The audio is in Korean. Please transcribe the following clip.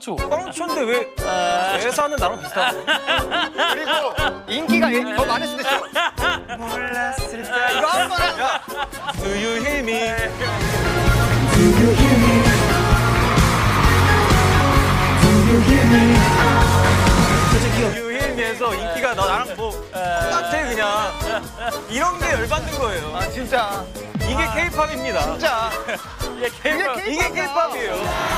깡초인데 왜 회사는 나랑 비슷하고. 그리고 인기가 더 많을 수도 있어. 몰랐을까. 이거 한 번에. Do you hear me? Do you hear me에서 인기가 나랑 뭐 똑같아 그냥. 이런 게 열받는 거예요. 아 진짜. 이게 K-팝입니다. 진짜. 이게 K-팝이에요.